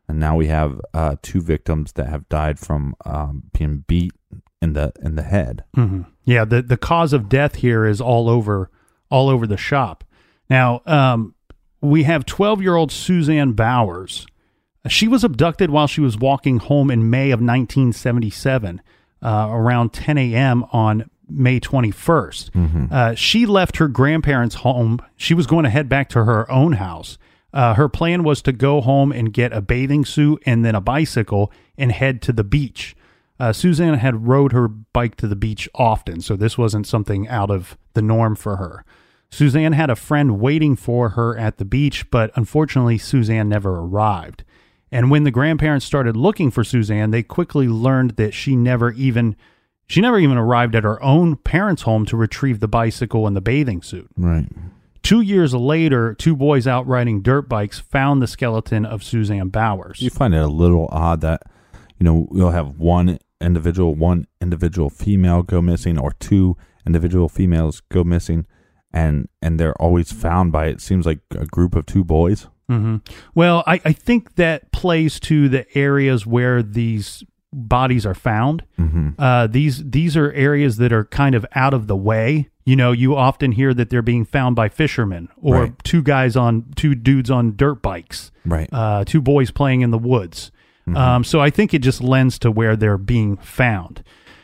And now we have 2 victims that have died from being beat in the head. Mm-hmm. Yeah, the cause of death here is all over the shop. Now, we have 12-year-old Suzanne Bowers. She was abducted while she was walking home in May of 1977, around 10 a.m. on May 21st. Mm-hmm. She left her grandparents' home. She was going to head back to her own house. Her plan was to go home and get a bathing suit and then a bicycle and head to the beach. Suzanne had rode her bike to the beach often, so this wasn't something out of the norm for her. Suzanne had a friend waiting for her at the beach, but unfortunately, Suzanne never arrived. And when the grandparents started looking for Suzanne, they quickly learned that she never even arrived at her own parents' home to retrieve the bicycle and the bathing suit. Right. 2 years later, 2 boys out riding dirt bikes found the skeleton of Suzanne Bowers. You find it a little odd that, you'll have one individual female go missing, or 2 individual females go missing, and they're always found by, it seems like, a group of 2 boys. Mm-hmm. Well, I think that plays to the areas where these bodies are found. Mm-hmm. These are areas that are kind of out of the way. You often hear that they're being found by fishermen, or right. 2 dudes on dirt bikes, right? 2 boys playing in the woods. Mm-hmm. So I think it just lends to where they're being found.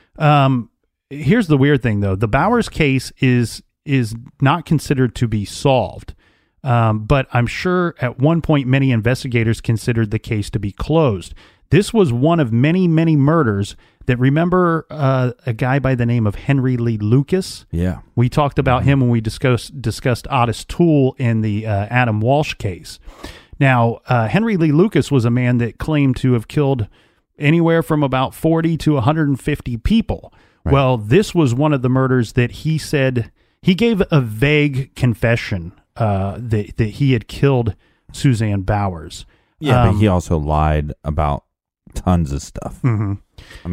Here's the weird thing, though. The Bowers case is not considered to be solved. But I'm sure at one point many investigators considered the case to be closed. This was one of many, many murders that, remember a guy by the name of Henry Lee Lucas? Yeah. We talked about him when we discussed Otis Toole in the Adam Walsh case. Now, Henry Lee Lucas was a man that claimed to have killed anywhere from about 40 to 150 people. Right. Well, this was one of the murders that he said he gave a vague confession that he had killed Suzanne Bowers. Yeah, but he also lied about tons of stuff. Mm-hmm. I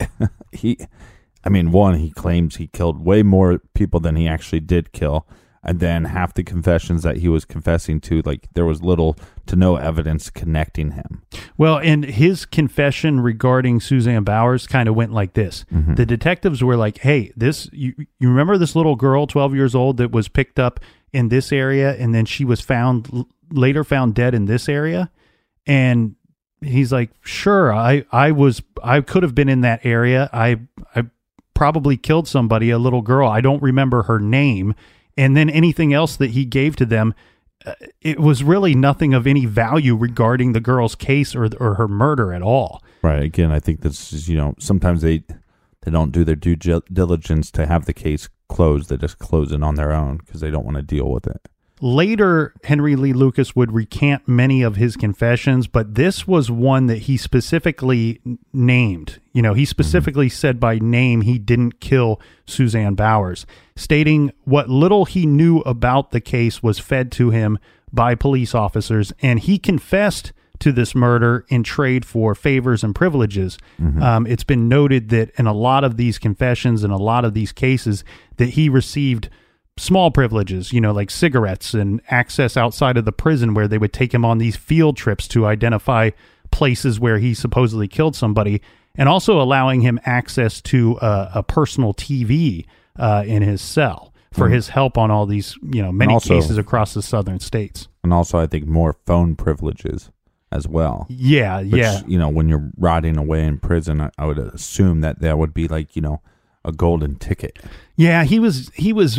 mean, he claims he killed way more people than he actually did kill. And then half the confessions that he was confessing to, like, there was little to no evidence connecting him. Well, and his confession regarding Suzanne Bowers kind of went like this. Mm-hmm. The detectives were like, hey, you remember this little girl, 12 years old, that was picked up in this area, and then she was later found dead in this area? And he's like, sure, I could have been in that area. I probably killed somebody, a little girl. I don't remember her name. And then anything else that he gave to them, it was really nothing of any value regarding the girl's case or her murder at all. Right. Again, I think this is, sometimes they don't do their due diligence to have the case closed. They just close it on their own because they don't want to deal with it. Later, Henry Lee Lucas would recant many of his confessions, but this was one that he specifically named. He specifically said by name he didn't kill Suzanne Bowers, stating what little he knew about the case was fed to him by police officers, and he confessed to this murder in trade for favors and privileges. Mm-hmm. It's been noted that in a lot of these confessions and a lot of these cases that he received small privileges, like cigarettes and access outside of the prison, where they would take him on these field trips to identify places where he supposedly killed somebody, and also allowing him access to a personal TV in his cell for his help on all these, many cases across the southern states. And also, I think more phone privileges as well. Yeah, which, yeah. When you're rotting away in prison, I would assume that would be like, a golden ticket. Yeah, he was,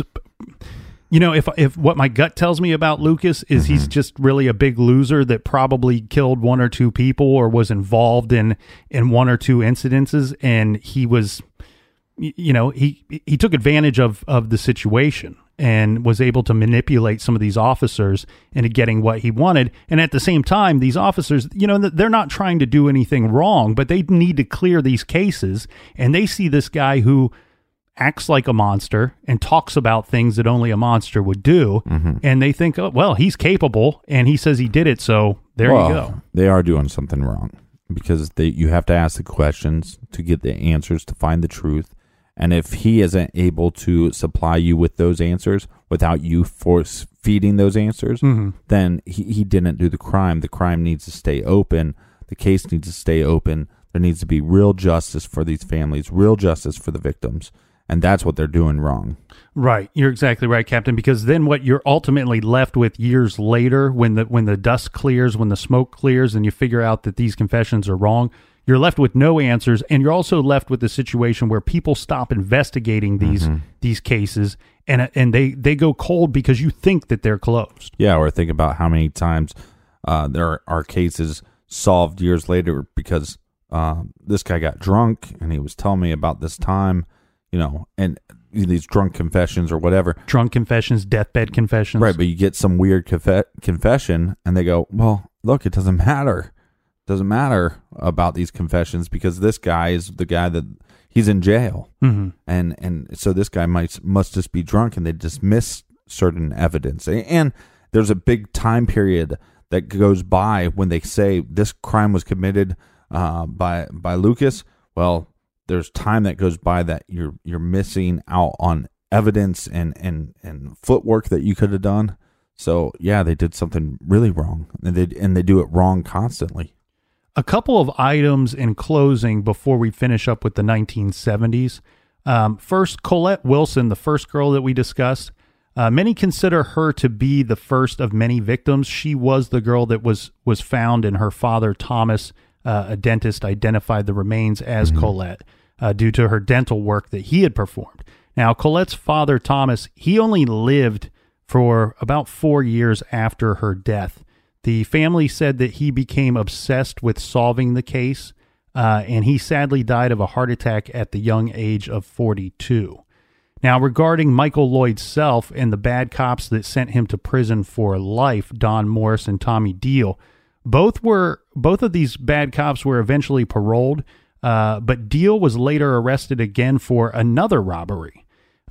if what my gut tells me about Lucas is he's just really a big loser that probably killed 1 or 2 people or was involved in 1 or 2 incidences, and he was, he took advantage of the situation and was able to manipulate some of these officers into getting what he wanted. And at the same time, these officers, they're not trying to do anything wrong, but they need to clear these cases. And they see this guy who acts like a monster and talks about things that only a monster would do. Mm-hmm. And they think, oh, well, he's capable and he says he did it. So there you go. They are doing something wrong because you have to ask the questions to get the answers, to find the truth. And if he isn't able to supply you with those answers without you force feeding those answers, then he didn't do the crime. The crime needs to stay open. The case needs to stay open. There needs to be real justice for these families, real justice for the victims. And that's what they're doing wrong. Right. You're exactly right, Captain, because then what you're ultimately left with years later, when the dust clears, when the smoke clears, and you figure out that these confessions are wrong, you're left with no answers, and you're also left with the situation where people stop investigating these cases, and they go cold because you think that they're closed. Yeah, or think about how many times there are cases solved years later because this guy got drunk and he was telling me about this time, and these drunk confessions or whatever. Drunk confessions, deathbed confessions. Right, but you get some weird confession and they go, well, look, it doesn't matter. It doesn't matter about these confessions because this guy is the guy that he's in jail. Mm-hmm. And so this guy must just be drunk, and they dismiss certain evidence. And there's a big time period that goes by when they say this crime was committed by Lucas. Well, there's time that goes by that you're missing out on evidence and footwork that you could have done. So yeah, they did something really wrong, and they do it wrong constantly. A couple of items in closing before we finish up with the 1970s. First, Colette Wilson, the first girl that we discussed. Many consider her to be the first of many victims. She was the girl that was found, and her father, Thomas, a dentist, identified the remains as Colette due to her dental work that he had performed. Now, Colette's father, Thomas, he only lived for about 4 years after her death. The family said that he became obsessed with solving the case, and he sadly died of a heart attack at the young age of 42. Now, regarding Michael Lloyd Self and the bad cops that sent him to prison for life, Don Morris and Tommy Deal, both of these bad cops were eventually paroled, but Deal was later arrested again for another robbery.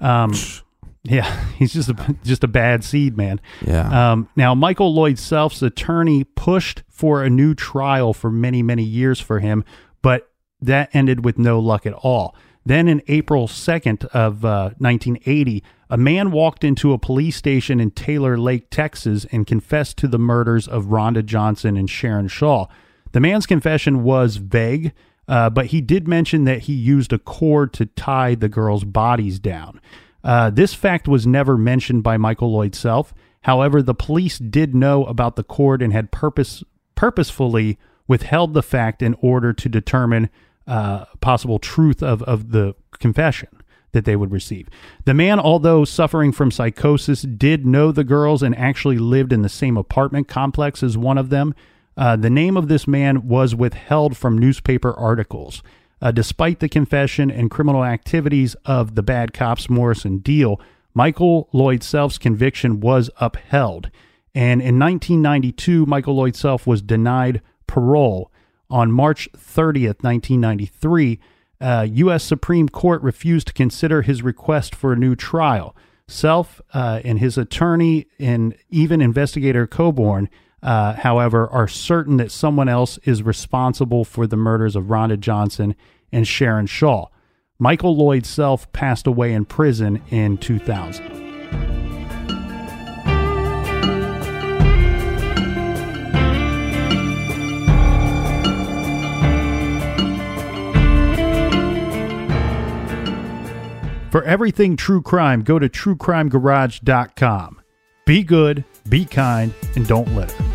Yeah, he's just a bad seed, man. Yeah. Now, Michael Lloyd Self's attorney pushed for a new trial for many, many years for him, but that ended with no luck at all. Then in April 2nd of 1980, a man walked into a police station in Taylor Lake, Texas, and confessed to the murders of Rhonda Johnson and Sharon Shaw. The man's confession was vague, but he did mention that he used a cord to tie the girls' bodies down. This fact was never mentioned by Michael Lloyd Self. However, the police did know about the cord and had purposefully withheld the fact in order to determine possible truth of the confession that they would receive. The man, although suffering from psychosis, did know the girls and actually lived in the same apartment complex as one of them. The name of this man was withheld from newspaper articles. Despite the confession and criminal activities of the bad cops Morris and Deal, Michael Lloyd Self's conviction was upheld. And in 1992, Michael Lloyd Self was denied parole. On March 30th, 1993, U.S. Supreme Court refused to consider his request for a new trial. Self and his attorney and even investigator Coburn, however, are certain that someone else is responsible for the murders of Rhonda Johnson and Sharon Shaw. Michael Lloyd Self passed away in prison in 2000. For everything true crime, go to truecrimegarage.com. Be good, be kind, and don't litter.